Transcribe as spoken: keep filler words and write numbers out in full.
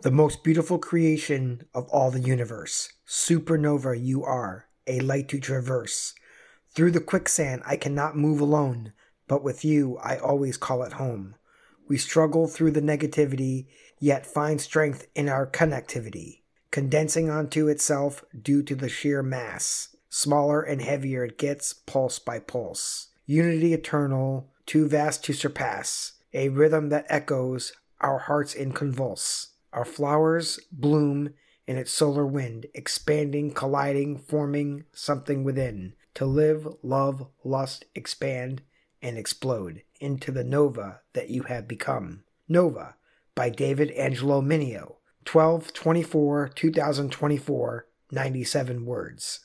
The most beautiful creation of all the universe. Supernova you are, a light to traverse. Through the quicksand I cannot move alone, but with you I always call it home. We struggle through the negativity, yet find strength in our connectivity, condensing onto itself due to the sheer mass. Smaller and heavier it gets, pulse by pulse. Unity eternal, too vast to surpass, a rhythm that echoes our hearts in convulse. Our flowers bloom in its solar wind, expanding, colliding, forming something within, to live, love, lust, expand, and explode into the nova that you have become. Nova by David Angelo Mineo, twelve twenty-four two thousand twenty-four, ninety-seven words.